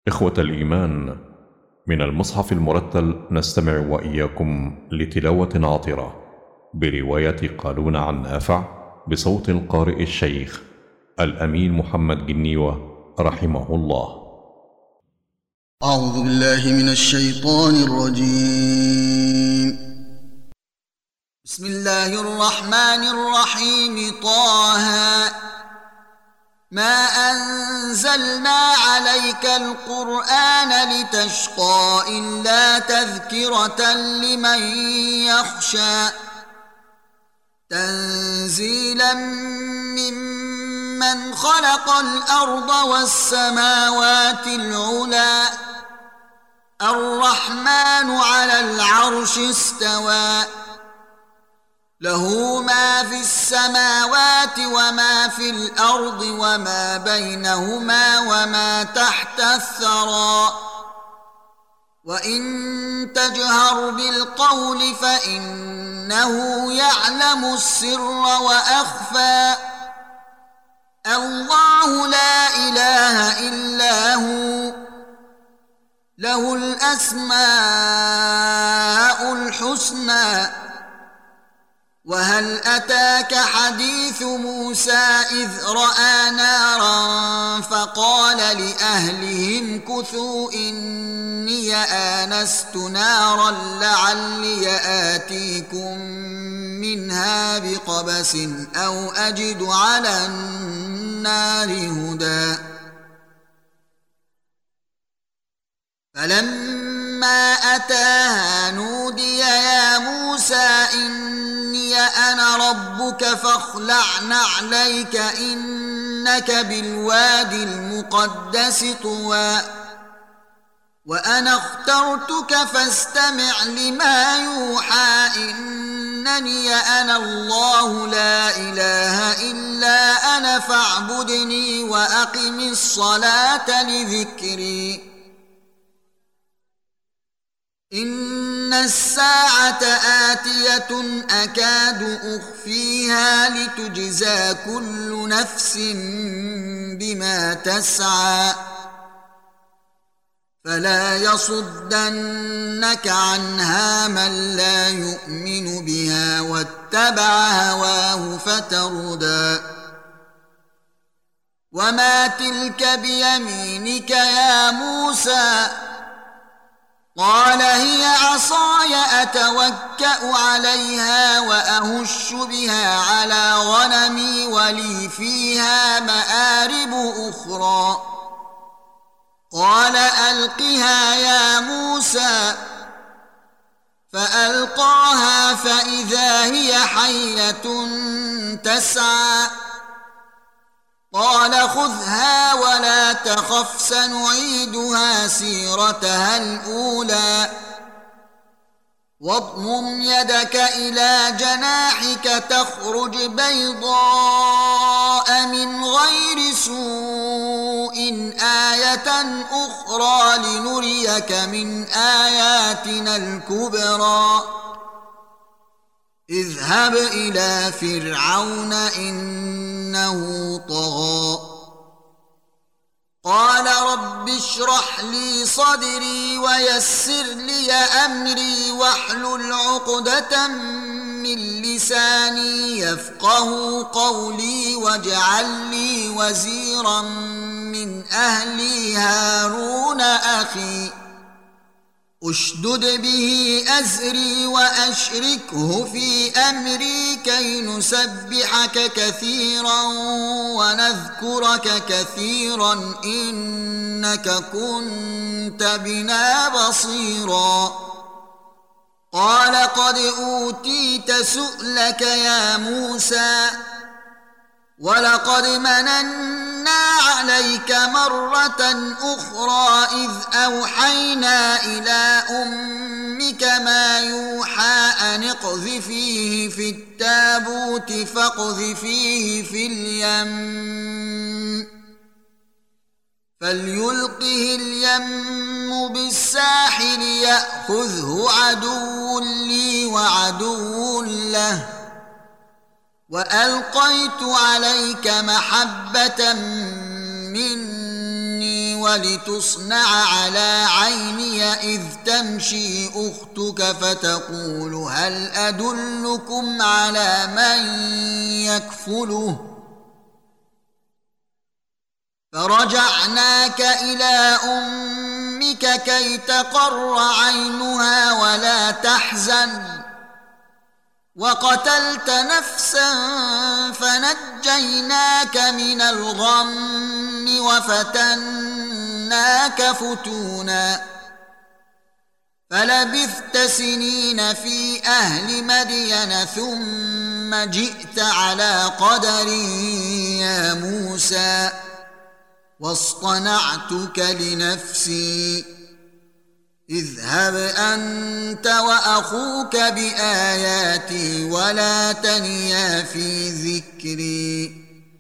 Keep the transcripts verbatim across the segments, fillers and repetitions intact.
إخوة الإيمان، من المصحف المرتل نستمع وإياكم لتلاوة عطرة برواية قالون عن نافع بصوت القارئ الشيخ الأمين محمد جنيوة رحمه الله. أعوذ بالله من الشيطان الرجيم. بسم الله الرحمن الرحيم. طه ما أنزلنا عليك القرآن لتشقى إلا تذكرة لمن يخشى تنزيلا ممن خلق الأرض والسماوات العلى الرحمن على العرش استوى له ما في السماوات وما في الأرض وما بينهما وما تحت الثرى وإن تجهر بالقول فإنه يعلم السر وأخفى الله لا إله إلا هو له الأسماء الحسنى. وهل أتاك حديث موسى إذ رأى نارا فقال لأهلهم كثوا إني آنست نارا لعلي آتيكم منها بقبس أو أجد على النار هدى. فلما أتاها نودي يا موسى إني أنا ربك فاخلع نعليك إنك بالوادي المقدس طوى وأنا اخترتك فاستمع لما يوحى إنني أنا الله لا إله إلا أنا فاعبدني وأقم الصلاة لذكري. إن الساعة آتية أكاد أخفيها لتجزى كل نفس بما تسعى فلا يصدنك عنها من لا يؤمن بها واتبع هواه فتردى. وما تلك بيمينك يا موسى؟ قال هي عصاي أتوكأ عليها وأهش بها على غنمي ولي فيها مآرب أخرى. قال ألقها يا موسى فألقاها فإذا هي حية تسعى. قال خذها ولا تخف سنعيدها سيرتها الأولى واضمم يدك إلى جناحك تخرج بيضاء من غير سوء آية أخرى لنريك من آياتنا الكبرى. اذهب إلى فرعون إنه طغى. قال رب اشرح لي صدري ويسر لي أمري واحلل عقدة من لساني يفقه قولي واجعل لي وزيرا من أهلي هارون أخي أشدد به أزري وأشركه في أمري كي نسبحك كثيرا ونذكرك كثيرا إنك كنت بنا بصيرا. قال قد أوتيت سؤلك يا موسى ولقد مننا عليك مرة أخرى إذ أوحينا إلى أمك ما يوحى أن اقذفيه في التابوت فاقذفيه في اليم فليلقه اليم بالساحل يأخذه عدو لي وعدو له وألقيت عليك محبة مني ولتصنع على عيني إذ تمشي أختك فتقول هل أدلكم على من يكفله فرجعناك إلى أمك كي تقر عينها ولا تحزن وقتلت نفسا فنجيناك من الغم وفتناك فتونا فلبثت سنين في أهل مدين ثم جئت على قدر يا موسى واصطنعتك لنفسي اذهب أنت وأخوك بآياتي ولا تنيا في ذكري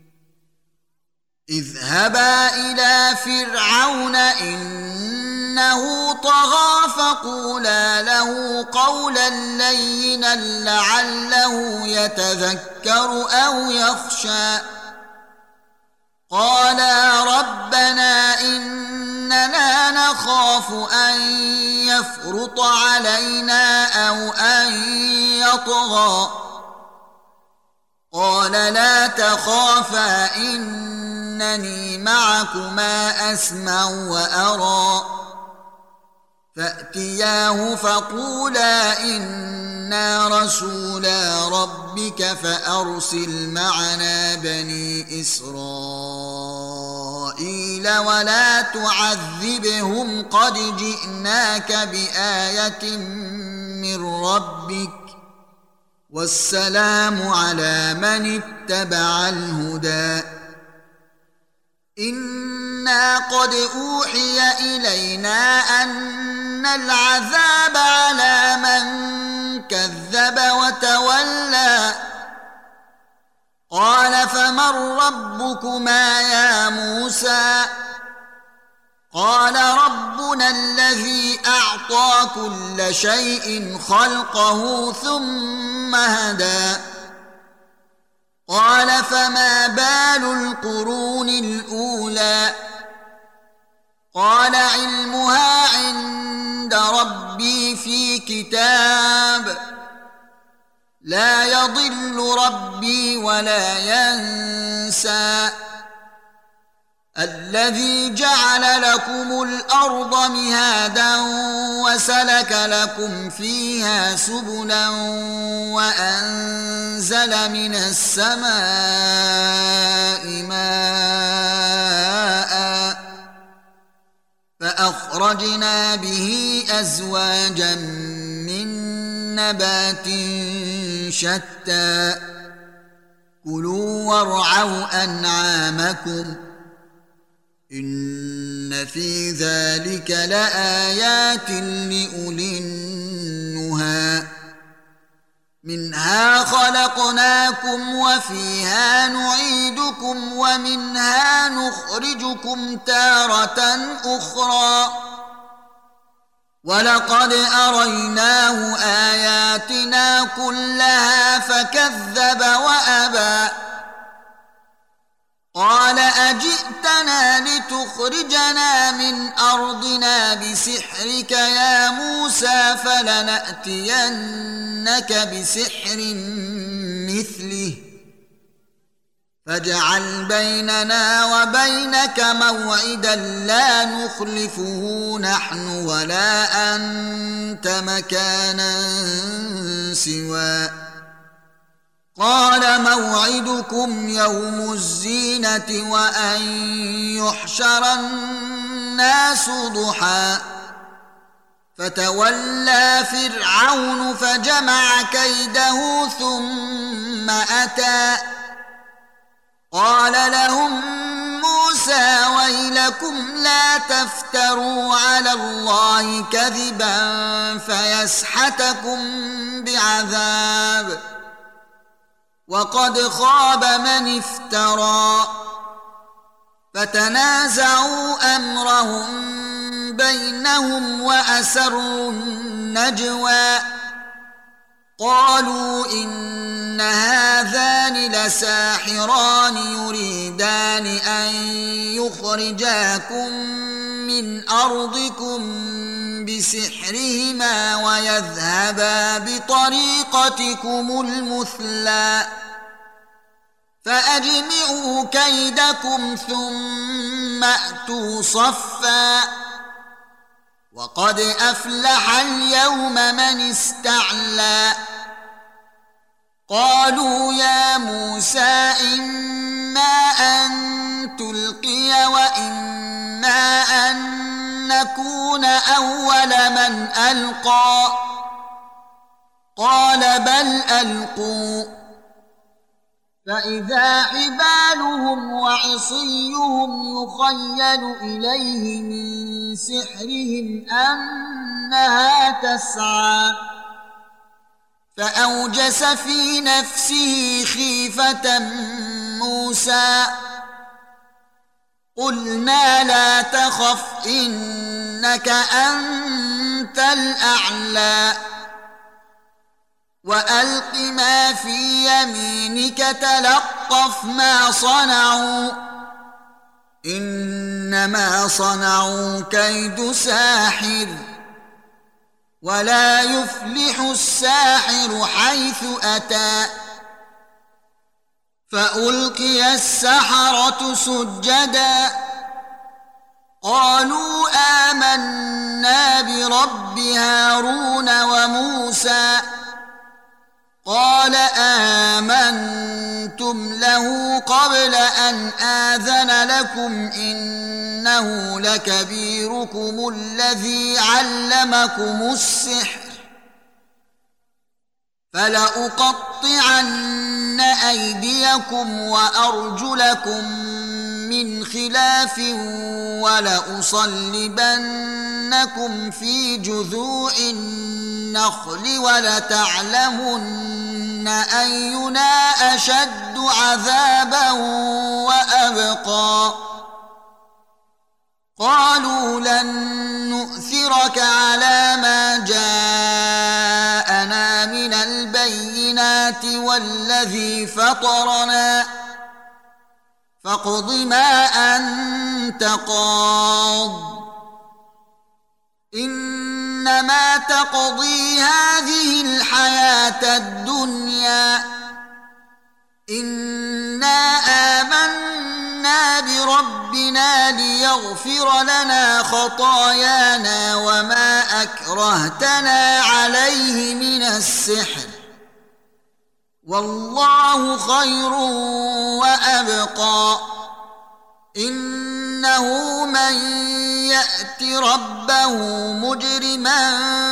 اذهبا إلى فرعون إنه طغى فقولا له قولا لينا لعله يتذكر أو يخشى قالا ربنا إننا نخاف أن يفرط علينا أو أن يطغى قال لا تخافا إنني معكما أسمع وأرى فأتياه فقولا إنا رسولا ربك فأرسل معنا بني إسرائيل ولا تعذبهم قد جئناك بآية من ربك والسلام على من اتبع الهدى إنا قد أوحي إلينا أن العذاب على من كذب وتولى قال فمن ربكما يا موسى قال ربنا الذي أعطى كل شيء خلقه ثم هدى قال فما بال القرون الأولى قال علمها عند ربي في كتاب لا يضل ربي ولا ينسى الذي جعل لكم الأرض مهادا وسلك لكم فيها سبلا وأنزل من السماء ماء فأخرجنا به أزواجا من نبات شتى كلوا وارعوا أنعامكم إن في ذلك لآيات لأولي النهى منها خلقناكم وفيها نعيدكم ومنها نخرجكم تارة أخرى ولقد أريناه آياتنا كلها فكذب وأبى قال أجئتنا لتخرجنا من أرضنا بسحرك يا موسى فلنأتينك بسحر مثله فاجعل بيننا وبينك موعدا لا نخلفه نحن ولا أنت مكانا سوى قال موعدكم يوم الزينة وأن يحشر الناس ضحى فتولى فرعون فجمع كيده ثم أتى قال لهم موسى ويلكم لا تفتروا على الله كذبا فيسحتكم بعذاب وقد خاب من افترى فتنازعوا أمرهم بينهم وأسروا النجوى قالوا إن هذان لساحران يريدان أن يخرجاكم من أرضكم بسحرهما ويذهبا بطريقتكم المثلى فأجمعوا كيدكم ثم أتوا صفا وقد أفلح اليوم من استعلى قالوا يا موسى إما أن تلقي وإما أن نكون أول من ألقى قال بل ألقوا فإذا حبالهم وعصيهم يخيل إليه من سحرهم أنها تسعى فأوجس في نفسه خيفة موسى قلنا لا تخف إنك أنت الأعلى وألق ما في يمينك تلقف ما صنعوا إنما صنعوا كيد ساحر ولا يفلح الساحر حيث أتى فألقي السحرة سجدا قالوا آمنا برب هارون وموسى قال آمنتم له قبل أن آذن لكم إنه لكبيركم الذي علمكم السحر فلأقطعن أيديكم وأرجلكم من خلاف ولأصلبنكم في جذوع النخل ولتعلمن أينا أشد عذابا وأبقى قالوا لن نؤثرك على ما جاءنا من البينات والذي فطرنا فاقض ما أنت قاض إنما تقضي هذه الحياة الدنيا إنا آمنا بربنا ليغفر لنا خطايانا وما أكرهتنا عليه من السحر والله خير وأبقى إنه من يأت ربه مجرما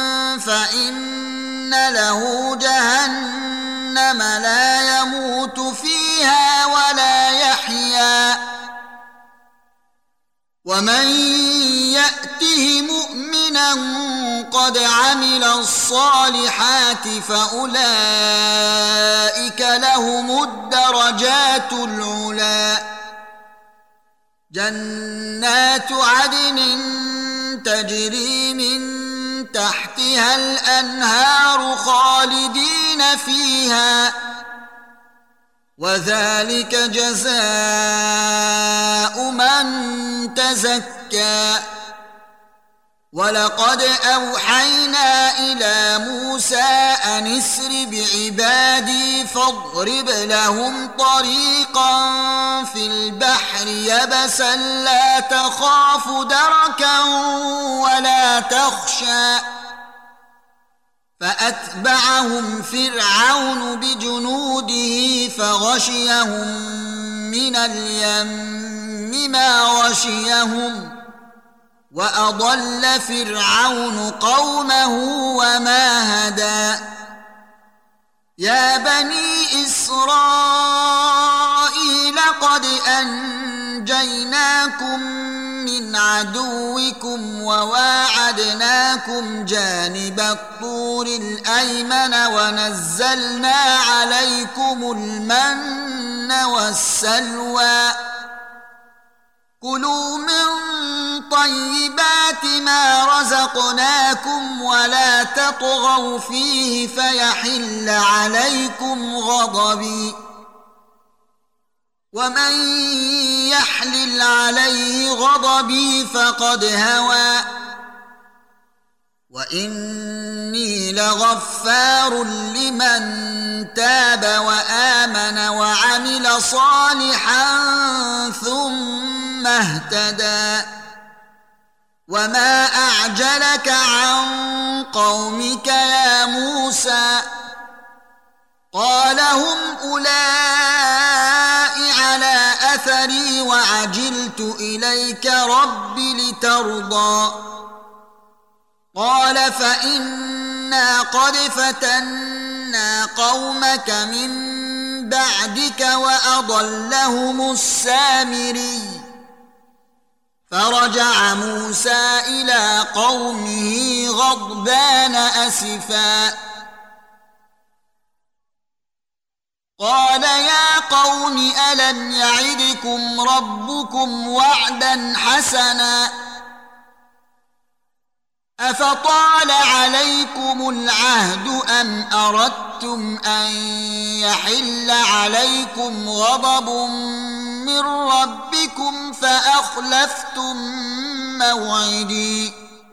فإن له جهنم لا يموت فيها ولا يحيا ومن يأته مؤمنا قد عمل الصالحات فأولئك لهم الدرجات العلى جنات عدن تجري من تحتها الأنهار خالدين فيها وذلك جزاء من تزكى ولقد أوحينا إلى موسى أن اسر بعبادي فاضرب لهم طريقا في البحر يبسا لا تخاف دركا ولا تخشى فأتبعهم فرعون بجنوده فغشيهم من اليم ما غشيهم وأضل فرعون قومه وما هدى يا بني إسرائيل قد أنجيناكم من عدوكم وواعدناكم جانب الطور الأيمن ونزلنا عليكم المن والسلوى كلوا من طيبات ما رزقناكم ولا تطغوا فيه فيحل عليكم غضبي ومن يحلل عليه غضبي فقد هوى وإني لغفار لمن تاب وآمن وعمل صالحا ثم اهتدى وما أعجلك عن قومك يا موسى قال هم أولئك على أثري وعجلت إليك رب لترضى قال فإنا قد فتنا قومك من بعدك وأضلهم السامري فرجع موسى إلى قومه غضبان أسفا قال يا قوم ألم يعدكم ربكم وعدا حسنا أفطال عليكم العهد أم أردتم أن يحل عليكم غضب من ربكم فأخلفتم موعدي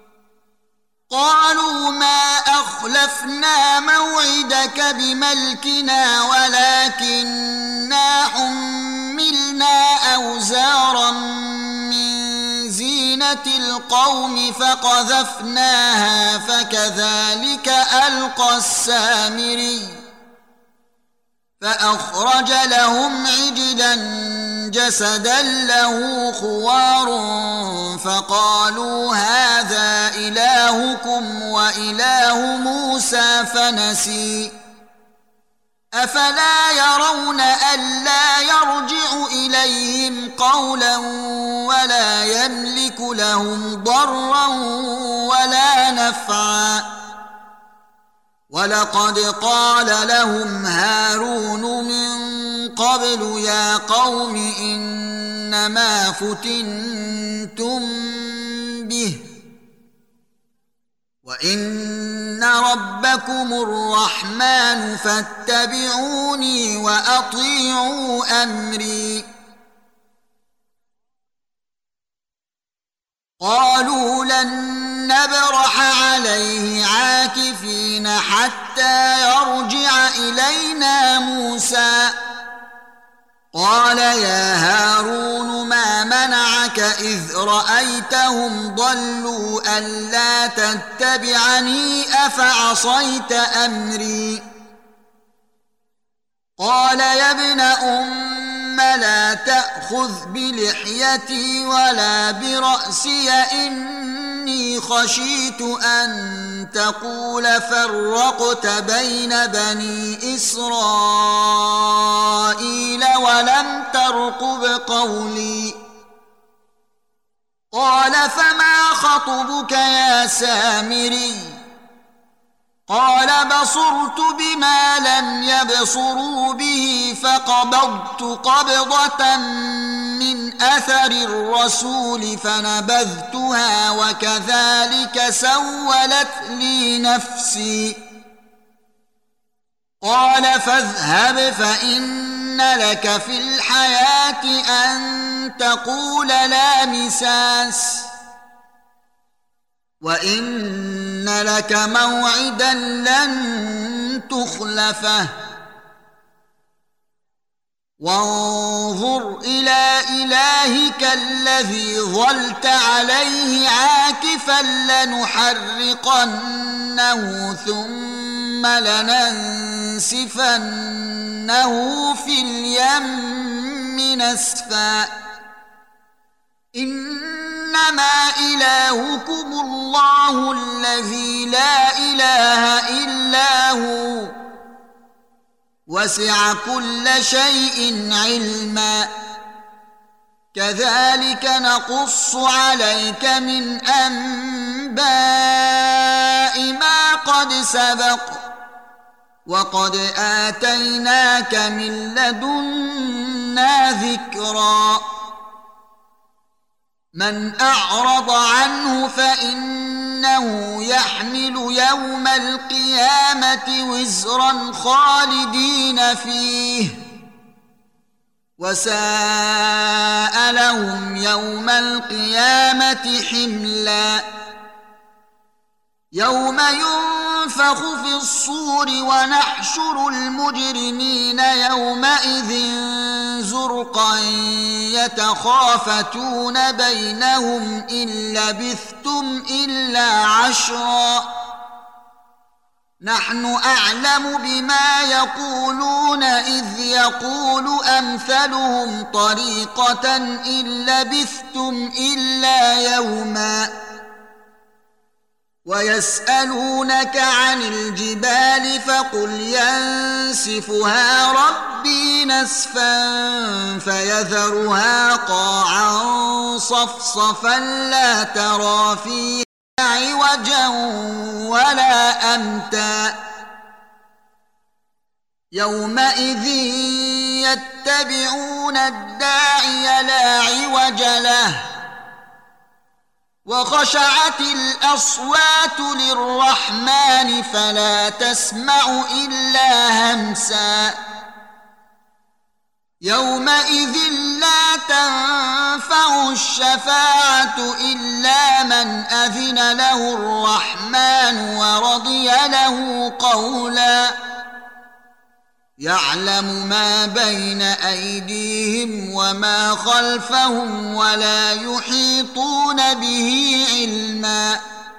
قالوا ما أخلفنا موعدك بملكنا ولكننا حملنا أوزارا من زينة القوم فقذفناها فكذلك ألقى السامري فأخرج لهم عجلا جسدا له خوار فقالوا هذا إلهكم وإله موسى فنسي أفلا يرون ألا يرجع إليهم قولا ولا يملك لهم ضرا ولا نفعا ولقد قال لهم هارون من قبل يا قوم إنما فتنتم به وإن ربكم الرحمن فاتبعوني وأطيعوا أمري قالوا لن نبرح عليه عاكفين حتى يرجع إلينا موسى قال يا هارون ما منعك إذ رأيتهم ضلوا ألا تتبعني أفعصيت أمري قال يا ابن أم لا تأخذ بلحيتي ولا برأسي إني خشيت أن تقول فرقت بين بني إسرائيل ولم ترقب قولي قال فما خطبك يا سامري قال بصرت بما لم يبصروا به فقبضت قبضة من أثر الرسول فنبذتها وكذلك سولت لي نفسي قال فاذهب فإن لك في الحياة أن تقول لا مساس وإن لك موعدا لن تخلفه وانظر إلى إلهك الذي ظلت عليه عاكفا لنحرقنه ثم لننسفنه في اليم نسفا إنما إلهكم الله الذي لا إله إلا هو وسع كل شيء علما كذلك نقص عليك من أنباء ما قد سبق وقد آتيناك من لدنا ذكرا من أعرض عنه فإنه يحمل يوم القيامة وزرا خالدين فيه وساء لهم يوم القيامة حملا يوم ينفخ في الصور ونحشر المجرمين يومئذ زرقا يتخافتون بينهم إن لبثتم إلا عشرا نحن أعلم بما يقولون إذ يقول أمثلهم طريقة إن لبثتم إلا يوما ويسألونك عن الجبال فقل ينسفها ربي نسفا فيذرها قاعا صفصفا لا ترى فيها عوجا ولا أمتا يومئذ يتبعون الداعي لا عوج له وخشعت الأصوات للرحمن فلا تسمع إلا همسا يومئذ لا تنفع الشفاعة إلا من أذن له الرحمن ورضي له قولا يعلم ما بين أيديهم وما خلفهم ولا يحيطون به علما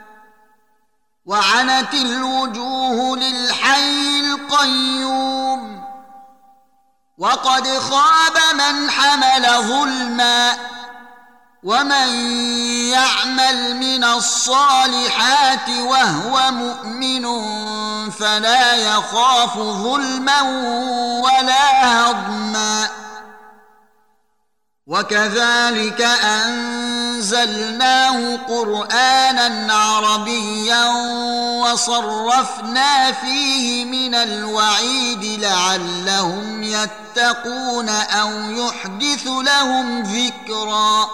وعنت الوجوه للحي القيوم وقد خاب من حمل ظلما ومن يعمل من الصالحات وهو مؤمن فلا يخاف ظلما ولا هضما وكذلك أنزلناه قرآنا عربيا وصرفنا فيه من الوعيد لعلهم يتقون أو يحدث لهم ذكرا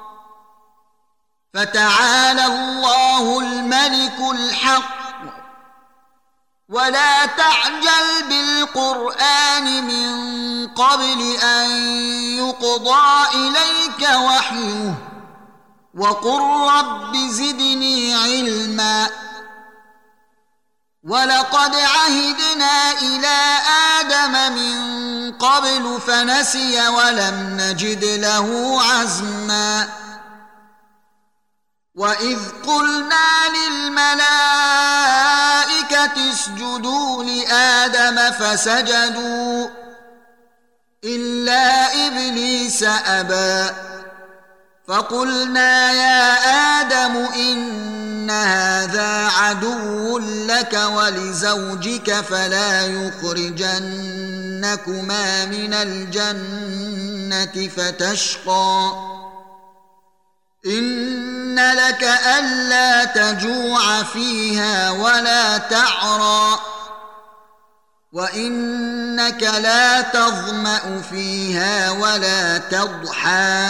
فتعالى الله الملك الحق ولا تعجل بالقرآن من قبل أن يقضى إليك وحيه وقل رب زدني علما ولقد عهدنا إلى آدم من قبل فنسي ولم نجد له عزما وإذ قلنا للملائكة اسجدوا لآدم فسجدوا إلا إبليس أبى فقلنا يا آدم إن هذا عدو لك ولزوجك فلا يخرجنكما من الجنة فتشقى إن لك ألا تجوع فيها ولا تعرى وإنك لا تظمأ فيها ولا تضحى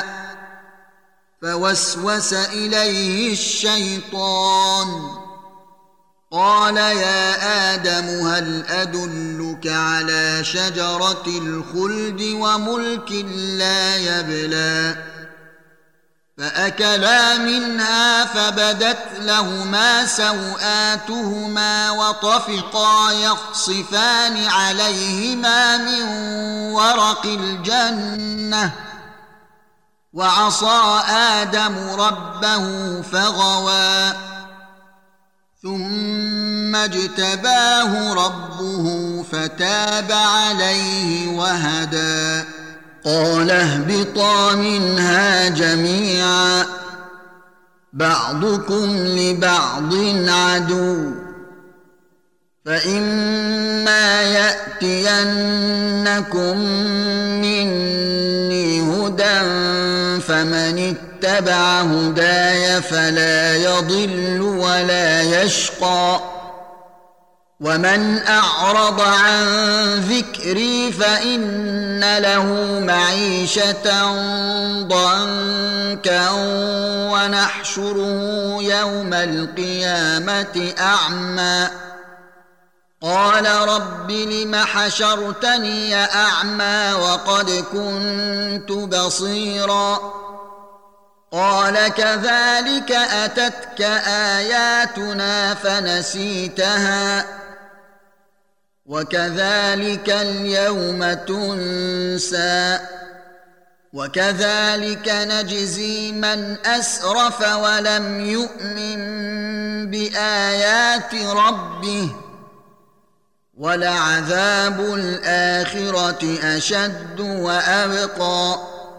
فوسوس إليه الشيطان قال يا آدم هل أدلك على شجرة الخلد وملك لا يبلى فأكلا منها فبدت لهما سوآتهما وطفقا يخصفان عليهما من ورق الجنة وعصى آدم ربه فغوى ثم اجتباه ربه فتاب عليه وهدى قال اهبطا منها جميعا بعضكم لبعض عدو فإما يأتينكم مني هدى فمن اتبع هداي فلا يضل ولا يشقى ومن أعرض عن ذكري فإن له معيشة ضنكا ونحشره يوم القيامة أعمى قال رب لم حشرتني أعمى وقد كنت بصيرا قال كذلك أتتك آياتنا فنسيتها وكذلك اليوم تنسى وكذلك نجزي من أسرف ولم يؤمن بآيات ربه ولعذاب الآخرة أشد وأبقى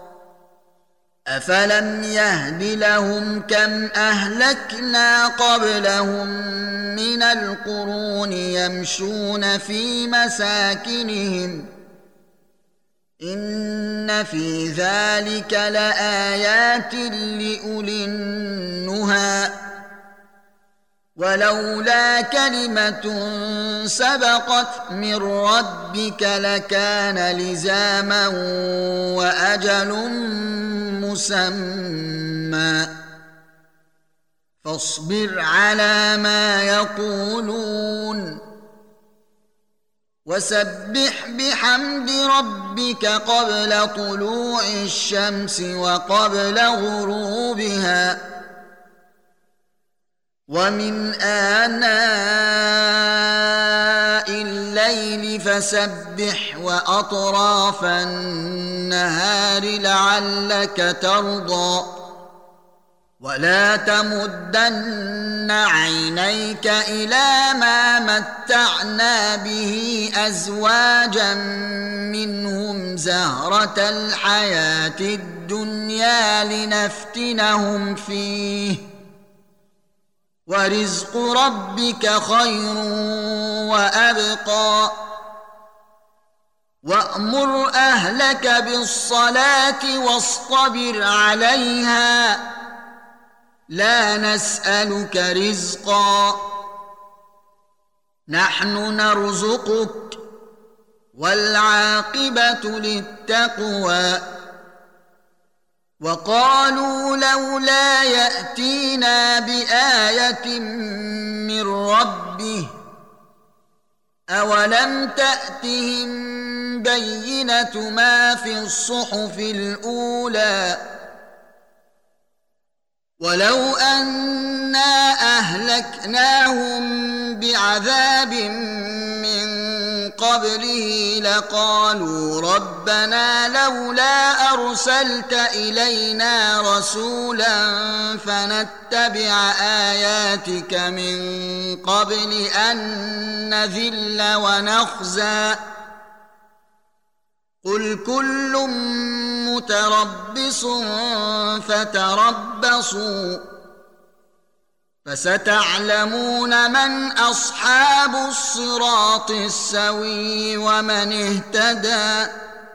أفلم يهد لهم كم أهلكنا قبلهم من القرون يمشون في مساكنهم إن في ذلك لآيات لأولي النهى ولولا كلمة سبقت من ربك لكان لزاما وأجل مسمى فاصبر على ما يقولون وسبح بحمد ربك قبل طلوع الشمس وقبل غروبها ومن آناء الليل فسبح وأطراف النهار لعلك ترضى ولا تمدن عينيك إلى ما متعنا به أزواجا منهم زهرة الحياة الدنيا لنفتنهم فيه ورزق ربك خير وأبقى وأمر أهلك بالصلاة واصطبر عليها لا نسألك رزقا نحن نرزقك والعاقبة للتقوى وقالوا لولا يأتينا بآية من ربه أولم تأتهم بينة ما في الصحف الأولى ولو أنا أهلكناهم بعذاب من قبله لقالوا ربنا لولا أرسلت إلينا رسولا فنتبع آياتك من قبل أن نذل ونخزى قل كل متربص فتربصوا فستعلمون من أصحاب الصراط السوي ومن اهتدى.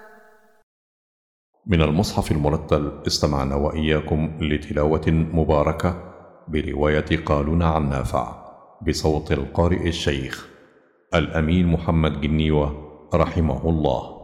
من المصحف المرتل استمعنا وإياكم لتلاوة مباركة برواية قالون عن نافع بصوت القارئ الشيخ الأمين محمد جنيوة رحمه الله.